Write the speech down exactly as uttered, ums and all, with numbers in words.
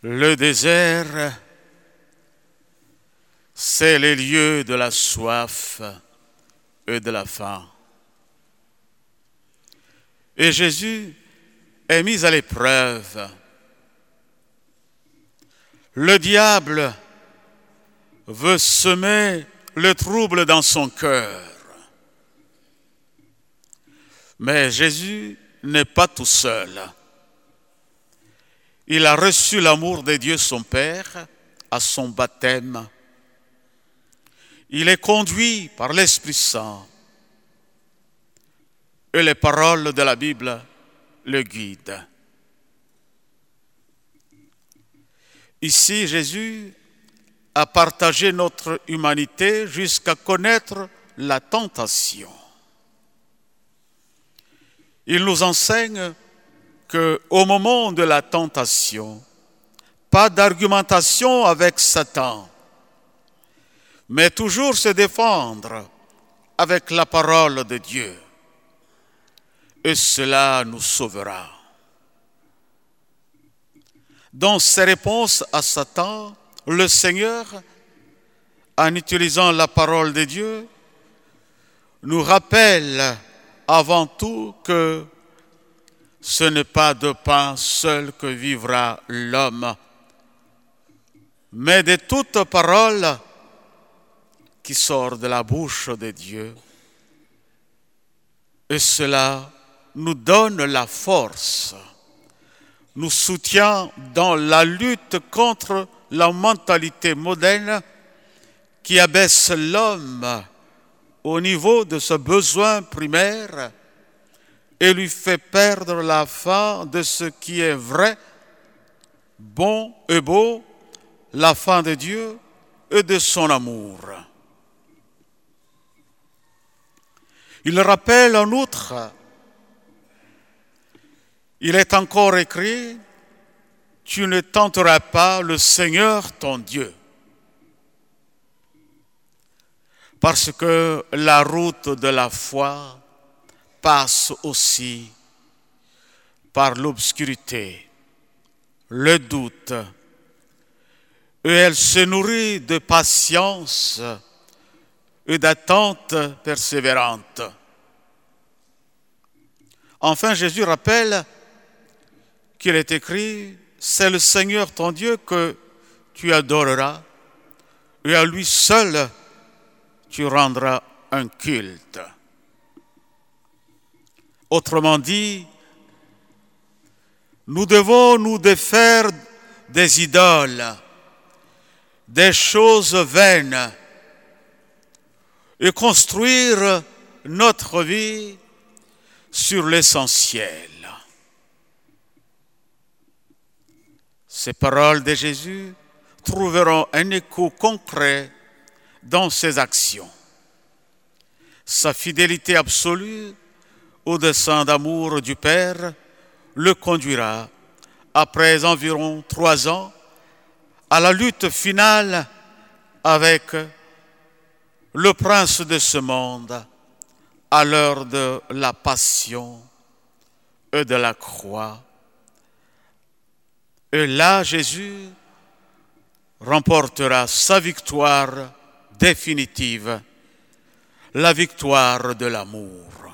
Le désert, c'est les lieux de la soif et de la faim. Et Jésus est mis à l'épreuve. Le diable veut semer le trouble dans son cœur. Mais Jésus n'est pas tout seul. Il a reçu l'amour de Dieu son Père à son baptême. Il est conduit par l'Esprit Saint. Et les paroles de la Bible le guident. Ici, Jésus a partagé notre humanité jusqu'à connaître la tentation. Il nous enseigne qu'au moment de la tentation, pas d'argumentation avec Satan, mais toujours se défendre avec la parole de Dieu. Et cela nous sauvera. Dans ses réponses à Satan, le Seigneur, en utilisant la parole de Dieu, nous rappelle avant tout que ce n'est pas de pain seul que vivra l'homme, mais de toute parole qui sort de la bouche de Dieu. Et cela nous donne la force, nous soutient dans la lutte contre la mentalité moderne qui abaisse l'homme au niveau de ce besoin primaire et lui fait perdre la fin de ce qui est vrai, bon et beau, la fin de Dieu et de son amour. Il rappelle en outre, il est encore écrit, tu ne tenteras pas le Seigneur ton Dieu. Parce que la route de la foi passe aussi par l'obscurité, le doute, et elle se nourrit de patience et d'attente persévérante. Enfin, Jésus rappelle qu'il est écrit, c'est le Seigneur ton Dieu que tu adoreras, et à lui seul tu rendras un culte. Autrement dit, nous devons nous défaire des idoles, des choses vaines, et construire notre vie sur l'essentiel. Ces paroles de Jésus trouveront un écho concret dans ses actions. Sa fidélité absolue au dessein d'amour du Père le conduira, après environ trois ans, à la lutte finale avec le prince de ce monde, à l'heure de la passion et de la croix. Et là, Jésus remportera sa victoire définitive, la victoire de l'amour.